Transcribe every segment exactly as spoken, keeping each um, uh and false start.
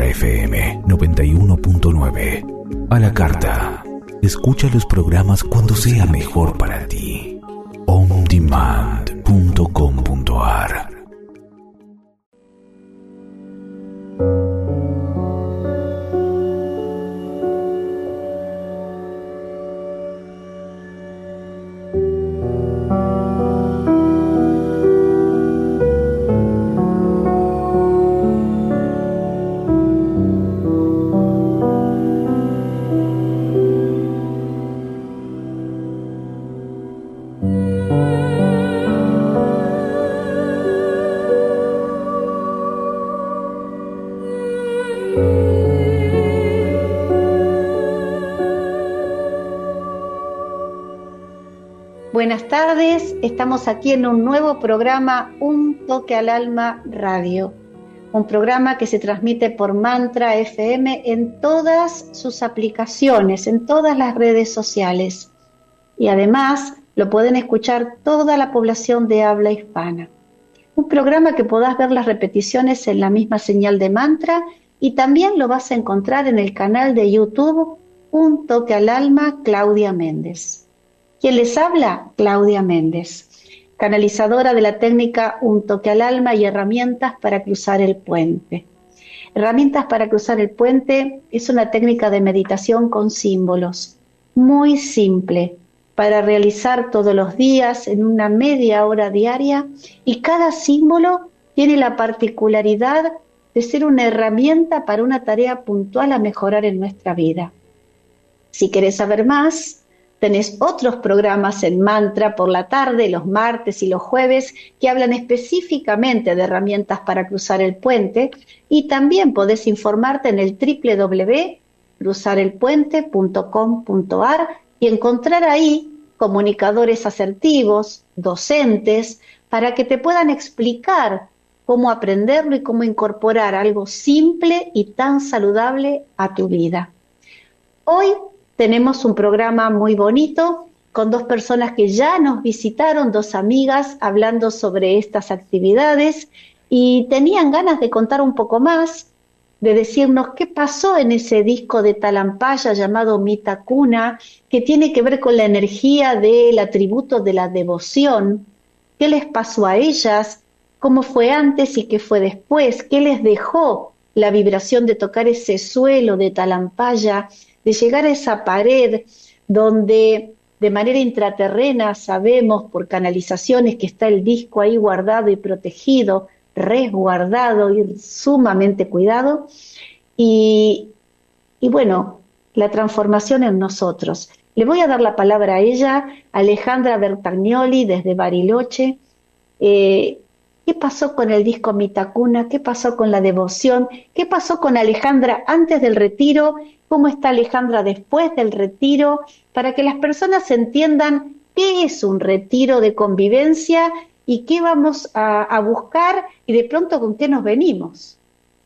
F M noventa y uno punto nueve. A la carta. Escucha los programas cuando sea mejor para ti. on demand punto com punto a r. Buenas tardes, estamos aquí en un nuevo programa, Un Toque al Alma Radio, un programa que se transmite por Mantra F M en todas sus aplicaciones, en todas las redes sociales, y además lo pueden escuchar toda la población de habla hispana. Un programa que podás ver las repeticiones en la misma señal de Mantra, y también lo vas a encontrar en el canal de YouTube Un Toque al Alma, Claudia Méndez. ¿Quién les habla? Claudia Méndez, canalizadora de la técnica Un Toque al Alma y herramientas para cruzar el puente. Herramientas para cruzar el puente es una técnica de meditación con símbolos, muy simple, para realizar todos los días en una media hora diaria, y cada símbolo tiene la particularidad de ser una herramienta para una tarea puntual a mejorar en nuestra vida. Si querés saber más, tenés otros programas en Mantra por la tarde, los martes y los jueves, que hablan específicamente de herramientas para cruzar el puente, y también podés informarte en el doble u doble u doble u punto cruzar el puente punto com punto a r y encontrar ahí comunicadores asertivos, docentes, para que te puedan explicar cómo aprenderlo y cómo incorporar algo simple y tan saludable a tu vida. Hoy tenemos un programa muy bonito con dos personas que ya nos visitaron, dos amigas, hablando sobre estas actividades, y tenían ganas de contar un poco más, de decirnos qué pasó en ese disco de Talampaya llamado Mita Kuna, que tiene que ver con la energía del atributo de la devoción. ¿Qué les pasó a ellas? ¿Cómo fue antes y qué fue después? ¿Qué les dejó la vibración de tocar ese suelo de Talampaya, de llegar a esa pared donde de manera intraterrena sabemos por canalizaciones que está el disco ahí guardado y protegido, resguardado y sumamente cuidado? Y, y bueno, la transformación en nosotros. Le voy a dar la palabra a ella, Alejandra Bertagnoli, desde Bariloche. Eh, ¿Qué pasó con el disco Mita Kuna? ¿Qué pasó con la devoción? ¿Qué pasó con Alejandra antes del retiro? ¿Cómo está Alejandra después del retiro? Para que las personas entiendan qué es un retiro de convivencia y qué vamos a, a buscar y de pronto con qué nos venimos.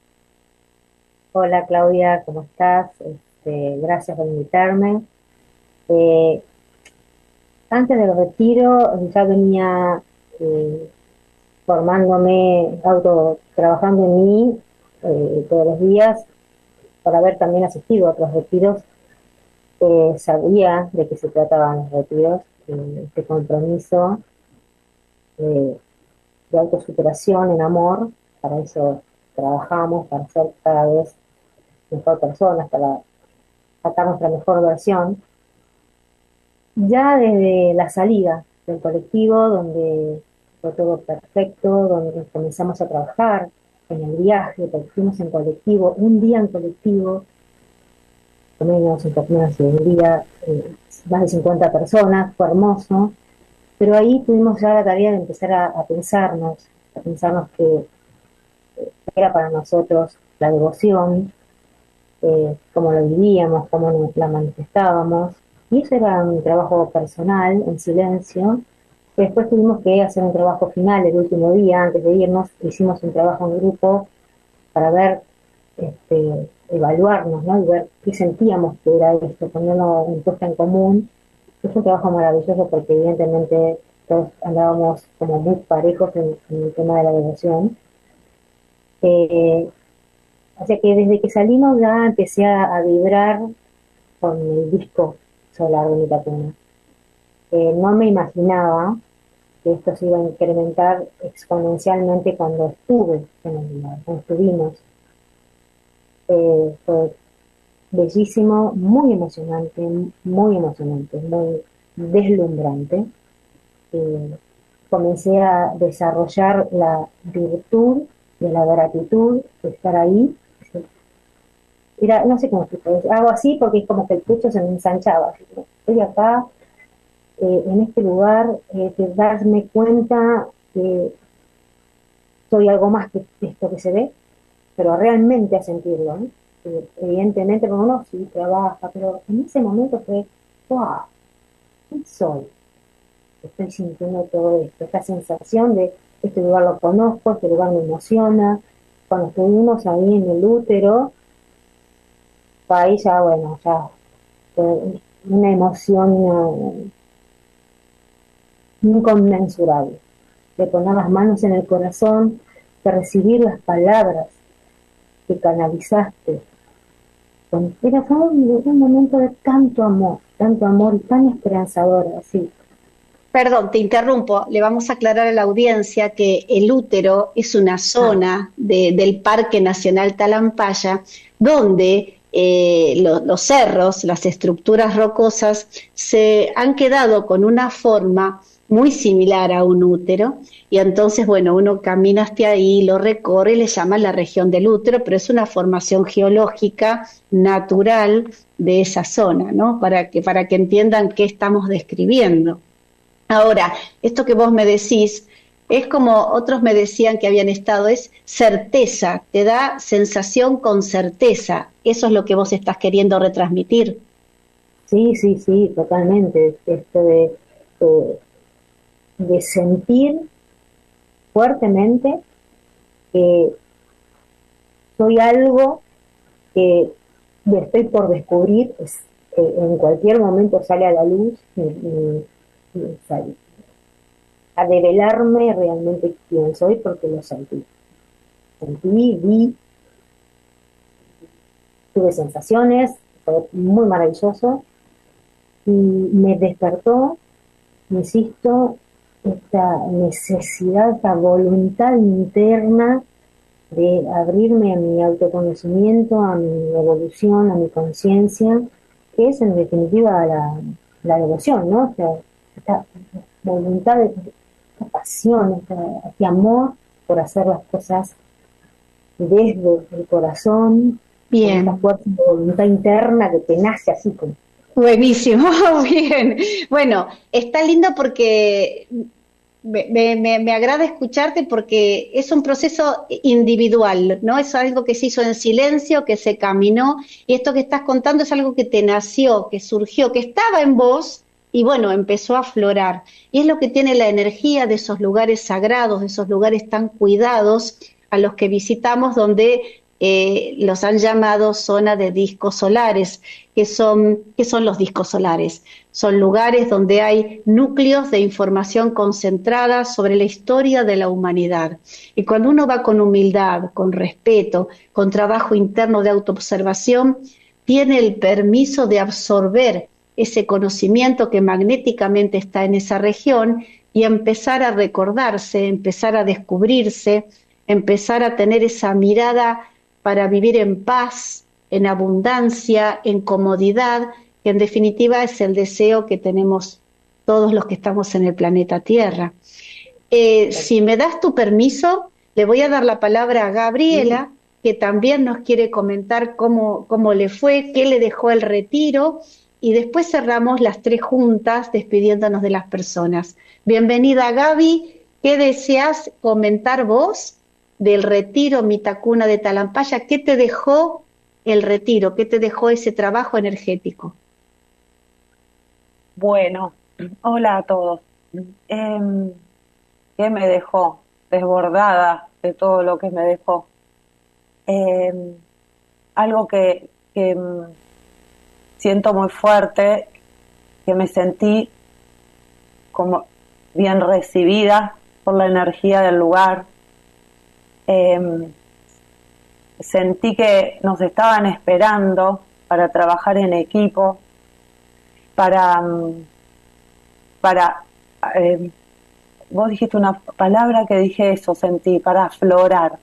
Hola Claudia, ¿cómo estás? Este, gracias por invitarme. Eh, antes del retiro ya venía eh, formándome, auto trabajando en mí eh, todos los días, por haber también asistido a otros retiros. Eh, sabía de qué se trataban los retiros, eh, este compromiso eh, de autosuperación en amor. Para eso trabajamos, para ser cada vez mejor personas, para sacar nuestra mejor versión. Ya desde la salida del colectivo, donde fue todo perfecto, donde comenzamos a trabajar en el viaje, porque fuimos en colectivo, un día en colectivo, menos, un poco menos de un día, eh, más de cincuenta personas, fue hermoso, pero ahí tuvimos ya la tarea de empezar a, a pensarnos, a pensarnos que eh, era para nosotros la devoción, eh, cómo la vivíamos, cómo nos la manifestábamos, y eso era un trabajo personal, en silencio. Después tuvimos que hacer un trabajo final el último día, antes de irnos, hicimos un trabajo en grupo para ver, este, evaluarnos, ¿no? Y ver qué sentíamos que era esto, ponerlo en puesta en común. Es un trabajo maravilloso porque evidentemente todos andábamos como muy parejos en, en el tema de la devoción. Eh, O sea que desde que salimos ya empecé a, a vibrar con el disco solar de Mitacuna. Eh, no me imaginaba que esto se iba a incrementar exponencialmente cuando estuve en el lugar, cuando estuvimos. Eh, fue bellísimo, muy emocionante, muy emocionante, muy deslumbrante. Eh, comencé a desarrollar la virtud de la gratitud de estar ahí. Era, no sé cómo explicar, hago así porque es como que el pecho se me ensanchaba. Estoy acá, eh, en este lugar, eh, de darme cuenta que soy algo más que esto que se ve, pero realmente a sentirlo, ¿no? Eh, evidentemente, como uno sí trabaja, pero en ese momento fue, wow, ¿quién soy? Estoy sintiendo todo esto, esta sensación de este lugar lo conozco, este lugar me emociona. Cuando estuvimos ahí en el útero, ahí ya, bueno, ya eh, una emoción uh, inconmensurable, de poner las manos en el corazón, de recibir las palabras que canalizaste. Era fue un, un momento de tanto amor, tanto amor y tan esperanzador, así. Perdón, te interrumpo. Le vamos a aclarar a la audiencia que el útero es una zona de, del Parque Nacional Talampaya donde eh, lo, los cerros, las estructuras rocosas, se han quedado con una forma muy similar a un útero, y entonces, bueno, uno camina hasta ahí, lo recorre y le llama la región del útero, pero es una formación geológica natural de esa zona, ¿no? Para que, para que entiendan qué estamos describiendo. Ahora, esto que vos me decís, es como otros me decían que habían estado, es certeza, te da sensación con certeza. Eso es lo que vos estás queriendo retransmitir. Sí, sí, sí, totalmente. Esto de, de, de sentir fuertemente que soy algo que estoy por descubrir, es, eh, en cualquier momento sale a la luz y, y, y sale a develarme realmente quién soy, porque lo sentí. Sentí, vi, tuve sensaciones, fue muy maravilloso y me despertó, insisto, esta necesidad, esta voluntad interna de abrirme a mi autoconocimiento, a mi evolución, a mi conciencia, que es en definitiva la, la devoción, ¿no? O sea, esta voluntad, de, esta pasión, esta, este amor por hacer las cosas desde el corazón. Bien. Esta fuerza de voluntad interna que te nace así como. Buenísimo, bien. Bueno, está lindo porque me, me, me agrada escucharte, porque es un proceso individual, ¿no? Es algo que se hizo en silencio, que se caminó, y esto que estás contando es algo que te nació, que surgió, que estaba en vos y bueno, empezó a aflorar. Y es lo que tiene la energía de esos lugares sagrados, de esos lugares tan cuidados a los que visitamos, donde eh, los han llamado zona de discos solares. que son, ¿Qué son los discos solares? Son lugares donde hay núcleos de información concentrada sobre la historia de la humanidad. Y cuando uno va con humildad, con respeto, con trabajo interno de autoobservación, tiene el permiso de absorber ese conocimiento que magnéticamente está en esa región y empezar a recordarse, empezar a descubrirse, empezar a tener esa mirada para vivir en paz, en abundancia, en comodidad, que en definitiva es el deseo que tenemos todos los que estamos en el planeta Tierra. Eh, si me das tu permiso, le voy a dar la palabra a Gabriela, sí, que también nos quiere comentar cómo, cómo le fue, qué le dejó el retiro, y después cerramos las tres juntas despidiéndonos de las personas. Bienvenida, Gaby. ¿Qué deseas comentar vos del retiro Mitacuna de Talampaya? ¿Qué te dejó el retiro? ¿Qué te dejó ese trabajo energético? Bueno, hola a todos. Eh, ¿Qué me dejó? Desbordada de todo lo que me dejó. Eh, algo que, que siento muy fuerte, que me sentí como bien recibida por la energía del lugar. Eh, sentí que nos estaban esperando para trabajar en equipo, para, para eh, vos dijiste una palabra que dije eso, sentí, para aflorar.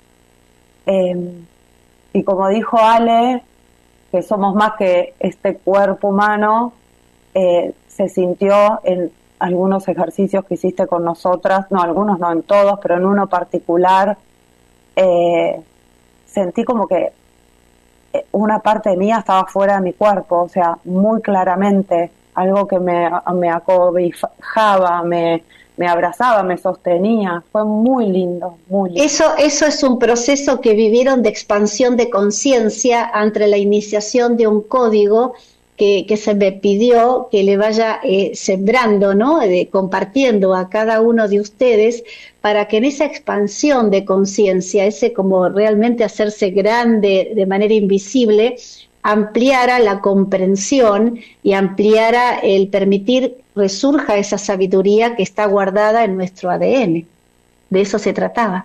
Eh, y como dijo Ale, que somos más que este cuerpo humano, eh, se sintió en algunos ejercicios que hiciste con nosotras, no, algunos no, en todos, pero en uno particular, eh, sentí como que una parte mía estaba fuera de mi cuerpo, o sea, muy claramente, algo que me, me acobijaba, me, me abrazaba, me sostenía, fue muy lindo, muy lindo. Eso, eso es un proceso que vivieron de expansión de conciencia ante la iniciación de un código que, que se me pidió que le vaya eh, sembrando, ¿no? De, compartiendo a cada uno de ustedes para que en esa expansión de conciencia, ese como realmente hacerse grande de manera invisible, ampliara la comprensión y ampliara el permitir resurja esa sabiduría que está guardada en nuestro A D N. De eso se trataba.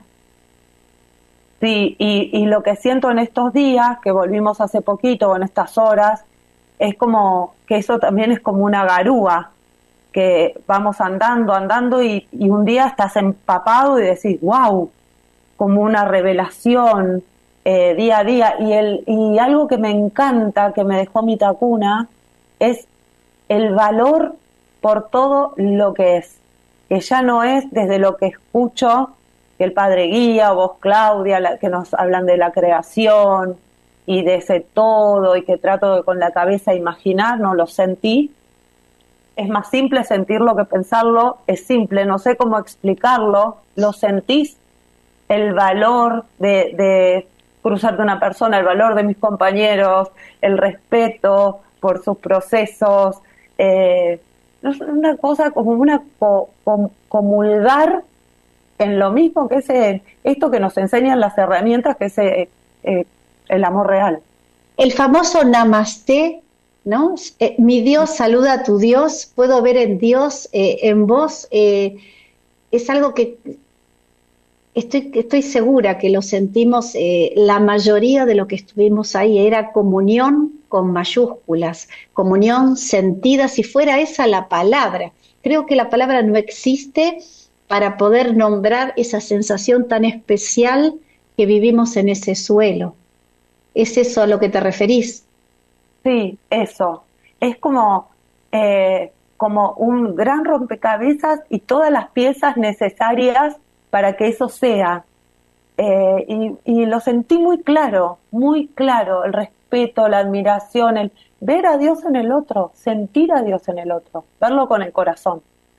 Sí, y, y lo que siento en estos días, que volvimos hace poquito, en estas horas, es como que eso también es como una garúa, que vamos andando, andando y, y un día estás empapado y decís, wow, como una revelación eh, día a día. Y, el, y algo que me encanta, que me dejó mi tacuna, es el valor por todo lo que es, que ya no es desde lo que escucho, que el Padre Guía, vos Claudia, la, que nos hablan de la creación y de ese todo, y que trato de con la cabeza imaginar, no lo sentí. Es más simple sentirlo que pensarlo, es simple, no sé cómo explicarlo, lo sentís, el valor de, de cruzarte una persona, el valor de mis compañeros, el respeto por sus procesos, eh, una cosa como una co, com, comulgar en lo mismo que ese, esto que nos enseñan las herramientas, que es eh, eh, el amor real. El famoso Namaste, ¿no? Eh, mi Dios saluda a tu Dios, puedo ver en Dios, eh, en vos, eh, es algo que estoy, estoy segura que lo sentimos, eh, la mayoría de lo que estuvimos ahí era comunión con mayúsculas, comunión sentida, si fuera esa la palabra. Creo que la palabra no existe para poder nombrar esa sensación tan especial que vivimos en ese suelo. ¿Es eso a lo que te referís? Sí, eso. Es como, eh, como un gran rompecabezas y todas las piezas necesarias para que eso sea. Eh, y, y lo sentí muy claro, muy claro, el respeto, la admiración, el ver a Dios en el otro, sentir a Dios en el otro, verlo con el corazón.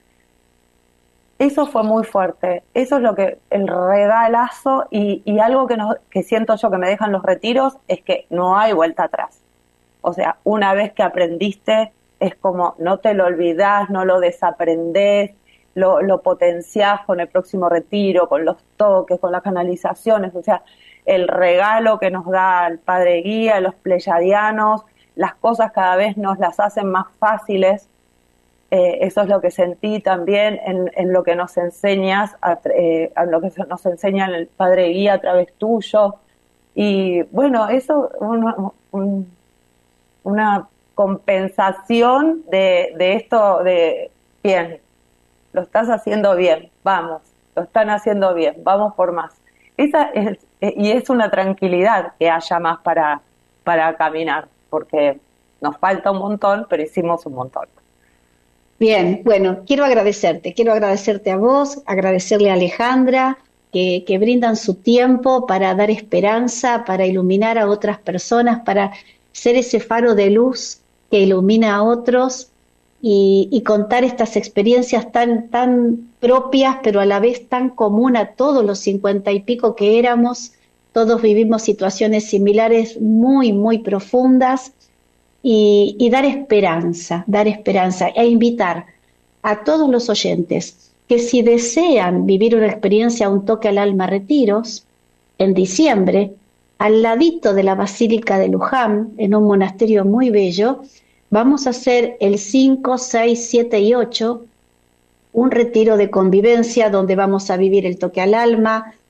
Eso fue muy fuerte, eso es lo que, el regalazo y, y algo que, nos, que siento yo que me dejan los retiros es que no hay vuelta atrás. O sea, una vez que aprendiste, es como no te lo olvidás, no lo desaprendés, lo, lo potenciás con el próximo retiro, con los toques, con las canalizaciones. O sea, el regalo que nos da el Padre Guía, los pleyadianos, las cosas cada vez nos las hacen más fáciles. Eh, eso es lo que sentí también en, en lo que nos enseñas, a, eh, a lo que nos enseña el Padre Guía a través tuyo. Y bueno, eso un, un, una compensación de, de esto de, bien, lo estás haciendo bien, vamos, lo están haciendo bien, vamos por más. Esa es, y es una tranquilidad que haya más para, para caminar, porque nos falta un montón, pero hicimos un montón. Bien, bueno, quiero agradecerte, quiero agradecerte a vos, agradecerle a Alejandra, que, que brindan su tiempo para dar esperanza, para iluminar a otras personas, para ser ese faro de luz que ilumina a otros y, y contar estas experiencias tan, tan propias, pero a la vez tan común a todos los cincuenta y pico que éramos. Todos vivimos situaciones similares muy, muy profundas. Y, y dar esperanza, dar esperanza e invitar a todos los oyentes que si desean vivir una experiencia, un toque al alma retiros, en diciembre, al ladito de la Basílica de Luján, en un monasterio muy bello, vamos a hacer el cinco, seis, siete y ocho, un retiro de convivencia donde vamos a vivir el toque al alma,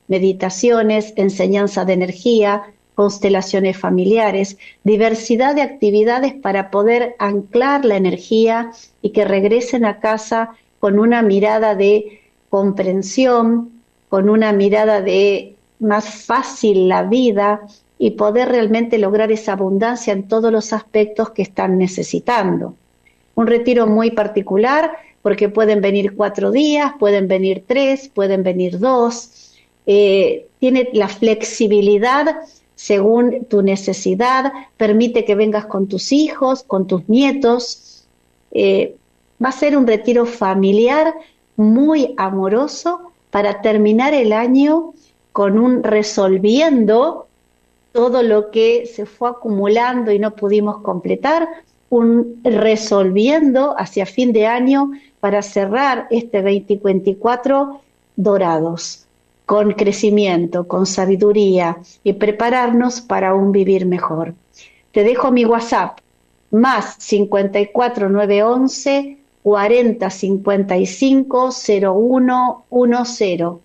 meditaciones, enseñanza de energía, constelaciones familiares, diversidad de actividades para poder anclar la energía y que regresen a casa con una mirada de comprensión, con una mirada de más fácil la vida y poder realmente lograr esa abundancia en todos los aspectos que están necesitando. Un retiro muy particular porque pueden venir cuatro días, pueden venir tres, pueden venir dos. Eh, tiene la flexibilidad según tu necesidad, permite que vengas con tus hijos, con tus nietos. Eh, va a ser un retiro familiar muy amoroso para terminar el año con un resolviendo todo lo que se fue acumulando y no pudimos completar, un resolviendo hacia fin de año para cerrar este veinte veinticuatro dorados, con crecimiento, con sabiduría y prepararnos para un vivir mejor. Te dejo mi WhatsApp, más cincuenta y cuatro nueve once cuarenta cincuenta y cinco cero uno diez,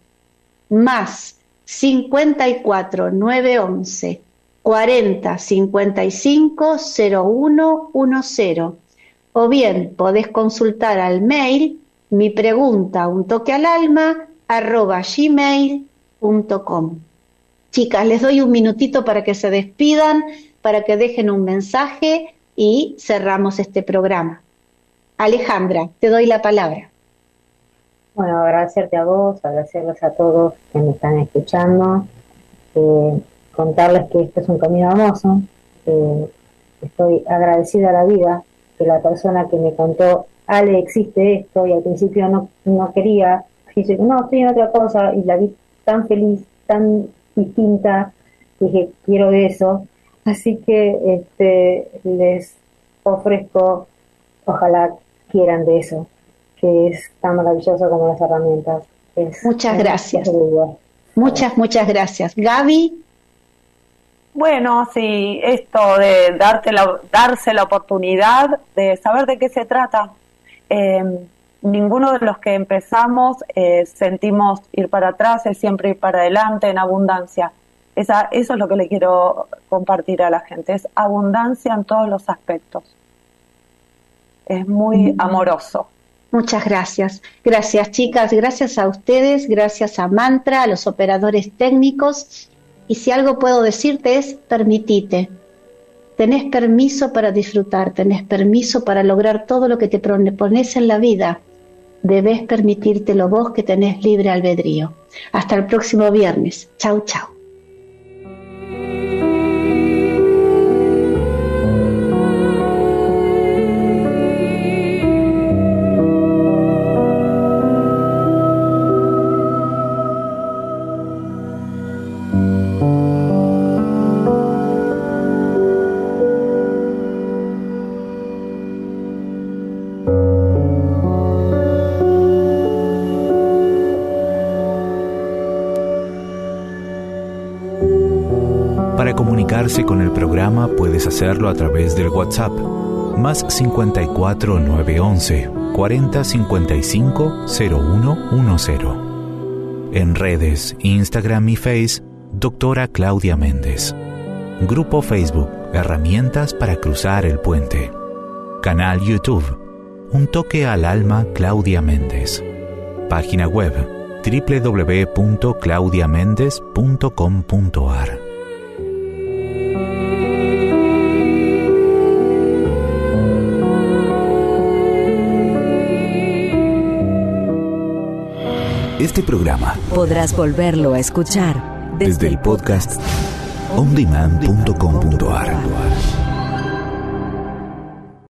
más cincuenta y cuatro nueve once cuarenta cincuenta y cinco cero uno diez, o bien podés consultar al mail mi pregunta un toque al alma arroba gmail punto com. Chicas, les doy un minutito para que se despidan, para que dejen un mensaje y cerramos este programa. Alejandra, te doy la palabra. Bueno, agradecerte a vos, agradecerles a todos que me están escuchando, eh, contarles que este es un camino hermoso, eh, estoy agradecida a la vida, que la persona que me contó, Ale, existe esto, y al principio no, no quería, dije, no, estoy en otra cosa, y la vi tan feliz, tan distinta, dije, quiero de eso, así que este, les ofrezco, ojalá quieran de eso, que es tan maravilloso como las herramientas. Es, muchas es gracias. Muchas, muchas gracias. Gaby. Bueno, sí, esto de darte la, darse la oportunidad de saber de qué se trata. Eh, ninguno de los que empezamos eh, sentimos ir para atrás, es siempre ir para adelante en abundancia. Esa, eso es lo que le quiero compartir a la gente, es abundancia en todos los aspectos. Es muy amoroso. Muchas gracias. Gracias, chicas. Gracias a ustedes, gracias a Mantra, a los operadores técnicos. Y si algo puedo decirte es, permitite. Tenés permiso para disfrutar, tenés permiso para lograr todo lo que te propones en la vida. Debés permitírtelo vos, que tenés libre albedrío. Hasta el próximo viernes. Chau, chau. Con el programa puedes hacerlo a través del WhatsApp más cincuenta y cuatro nueve once cuarenta cincuenta y cinco cero uno diez. En redes, Instagram y Face, doctora Claudia Méndez. Grupo Facebook, Herramientas para cruzar el puente. Canal YouTube, Un toque al alma Claudia Méndez. Página web, doble u doble u doble u punto claudia méndez punto com punto a r. Este programa podrás volverlo a escuchar desde, desde el podcast on demand punto com punto a r.